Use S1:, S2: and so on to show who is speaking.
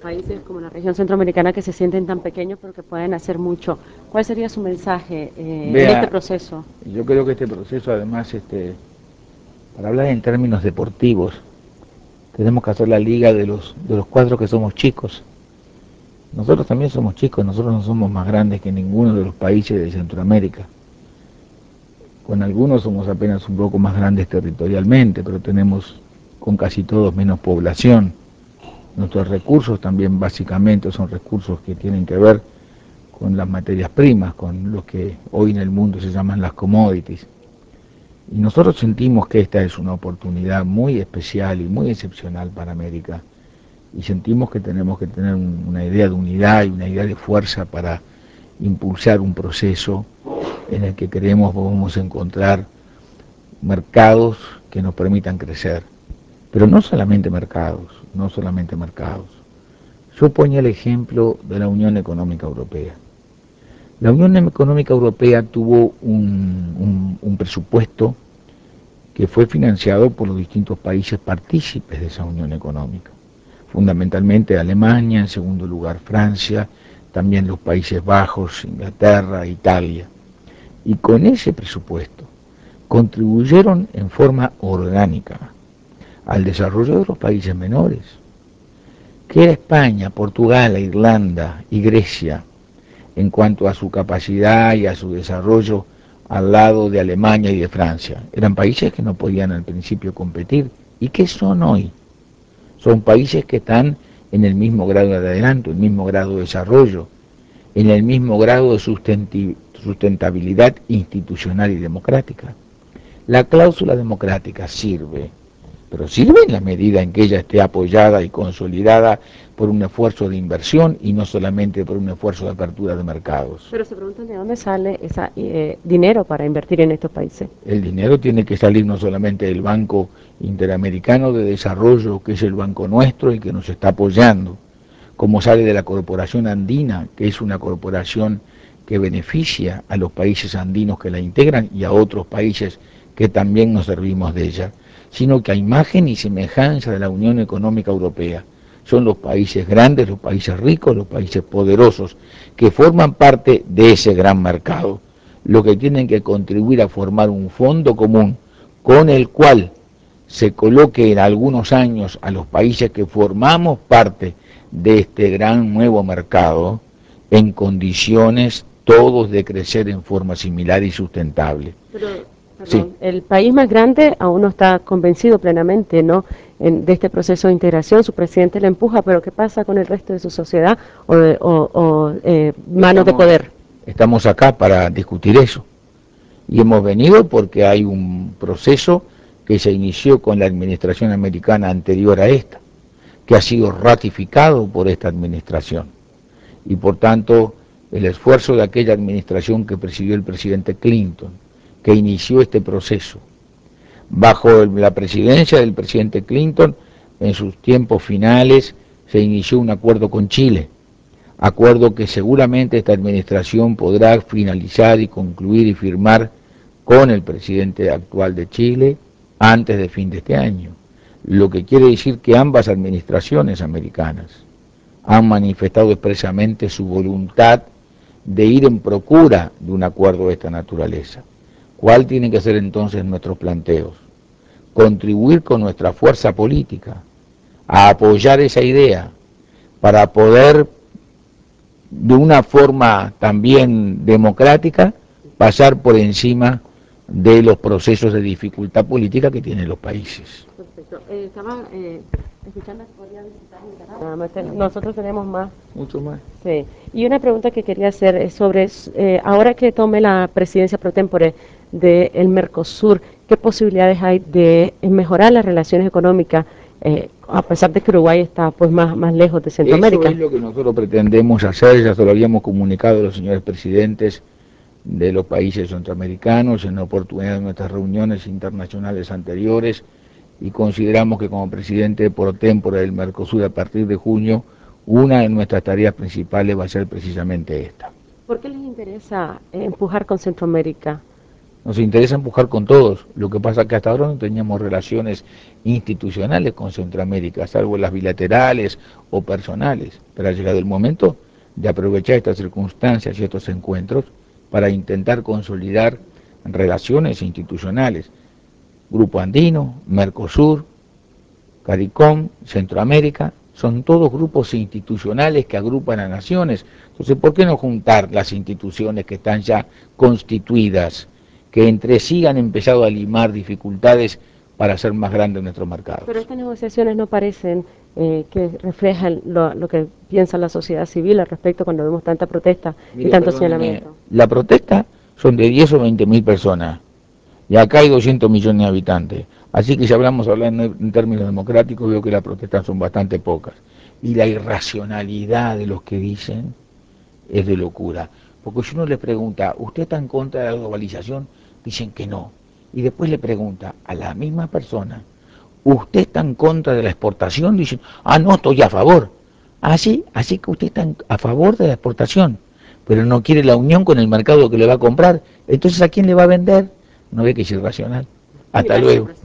S1: países como la región centroamericana que se sienten tan pequeños pero que pueden hacer mucho. ¿Cuál sería su mensaje en este
S2: Vea,
S1: proceso?
S2: yo creo que este proceso además, para hablar en términos deportivos, tenemos que hacer la liga de los cuatro que somos chicos. Nosotros también somos chicos, nosotros no somos más grandes que ninguno de los países de Centroamérica. Con algunos somos apenas un poco más grandes territorialmente, pero tenemos con casi todos menos población. Nuestros recursos también básicamente son recursos que tienen que ver con las materias primas, con lo que hoy en el mundo se llaman las commodities. Y nosotros sentimos que esta es una oportunidad muy especial y muy excepcional para América. Y sentimos que tenemos que tener una idea de unidad y una idea de fuerza para impulsar un proceso en el que creemos que vamos a encontrar mercados que nos permitan crecer. Pero no solamente mercados, no solamente mercados. Yo ponía el ejemplo de la Unión Económica Europea. La Unión Económica Europea tuvo un presupuesto que fue financiado por los distintos países partícipes de esa Unión Económica. Fundamentalmente Alemania, en segundo lugar Francia, también los Países Bajos, Inglaterra, Italia. Y con ese presupuesto contribuyeron en forma orgánica al desarrollo de los países menores, que era España, Portugal, Irlanda y Grecia, en cuanto a su capacidad y a su desarrollo al lado de Alemania y de Francia. Eran países que no podían al principio competir. ¿Y qué son hoy? Son países que están en el mismo grado de adelanto, el mismo grado de desarrollo, en el mismo grado de sustentabilidad institucional y democrática. La cláusula democrática sirve, pero sirve en la medida en que ella esté apoyada y consolidada por un esfuerzo de inversión y no solamente por un esfuerzo de apertura de mercados.
S1: Pero se preguntan de dónde sale ese dinero para invertir en estos países.
S2: El dinero tiene que salir no solamente del Banco Interamericano de Desarrollo, que es el banco nuestro y que nos está apoyando, como sale de la Corporación Andina, que es una corporación que beneficia a los países andinos que la integran y a otros países que también nos servimos de ella, sino que a imagen y semejanza de la Unión Económica Europea. Son los países grandes, los países ricos, los países poderosos, que forman parte de ese gran mercado, lo que tienen que contribuir a formar un fondo común con el cual se coloque en algunos años a los países que formamos parte de este gran nuevo mercado en condiciones todos de crecer en forma similar y sustentable.
S1: Pero,
S2: Sí,
S1: perdón, el país más grande aún no está convencido plenamente, ¿no? De este proceso de integración, su presidente le empuja, pero ¿qué pasa con el resto de su sociedad o manos de
S2: estamos,
S1: poder?
S2: estamos acá para discutir eso. Y hemos venido porque hay un proceso que se inició con la administración americana anterior a esta, que ha sido ratificado por esta administración. Y por tanto, el esfuerzo de aquella administración que presidió el presidente Clinton, que inició este proceso, bajo la presidencia del presidente Clinton, en sus tiempos finales se inició un acuerdo con Chile, acuerdo que seguramente esta administración podrá finalizar y concluir y firmar con el presidente actual de Chile antes de fin de este año, lo que quiere decir que ambas administraciones americanas han manifestado expresamente su voluntad de ir en procura de un acuerdo de esta naturaleza. ¿Cuál tienen que ser entonces nuestros planteos? Contribuir con nuestra fuerza política a apoyar esa idea para poder de una forma también democrática pasar por encima de los procesos de dificultad política que tienen los países.
S1: Perfecto. Estaba escuchando que podría visitar Nicaragua. Nosotros tenemos más.
S2: Mucho más.
S1: Sí. Y una pregunta que quería hacer es sobre, ahora que tome la presidencia pro tempore del Mercosur, ¿qué posibilidades hay de mejorar las relaciones económicas, a pesar de que Uruguay está pues más lejos de
S2: Eso
S1: Centroamérica?
S2: es lo que nosotros pretendemos hacer, ya se lo habíamos comunicado a los señores presidentes de los países centroamericanos en la oportunidad de nuestras reuniones internacionales anteriores y consideramos que como presidente pro tempore del Mercosur a partir de junio, una de nuestras tareas principales va a ser precisamente esta.
S1: ¿Por qué les interesa empujar con Centroamérica?
S2: Nos interesa empujar con todos. Lo que pasa es que hasta ahora no teníamos relaciones institucionales con Centroamérica, salvo las bilaterales o personales. Pero ha llegado el momento de aprovechar estas circunstancias y estos encuentros para intentar consolidar relaciones institucionales. Grupo Andino, Mercosur, CARICOM, Centroamérica, son todos grupos institucionales que agrupan a naciones. Entonces, ¿por qué no juntar las instituciones que están ya constituidas, que entre sí han empezado a limar dificultades para hacer más grandes nuestros mercados?
S1: Pero estas negociaciones no parecen que reflejan lo que piensa la sociedad civil al respecto cuando vemos tanta protesta y
S2: Mire,
S1: tanto
S2: perdóneme,
S1: señalamiento.
S2: la protesta son de 10 o 20 mil personas y acá hay 200 millones de habitantes. Así que si hablamos en términos democráticos, veo que las protestas son bastante pocas. Y la irracionalidad de los que dicen es de locura. Porque si uno le pregunta, ¿usted está en contra de la globalización? Dicen que no. Y después le pregunta a la misma persona, ¿usted está en contra de la exportación? Dicen, ah, no, estoy a favor. Así que usted está a favor de la exportación, pero no quiere la unión con el mercado que le va a comprar. Entonces, ¿a quién le va a vender? No ve que es irracional. Hasta
S1: Gracias,
S2: luego.
S1: presidente.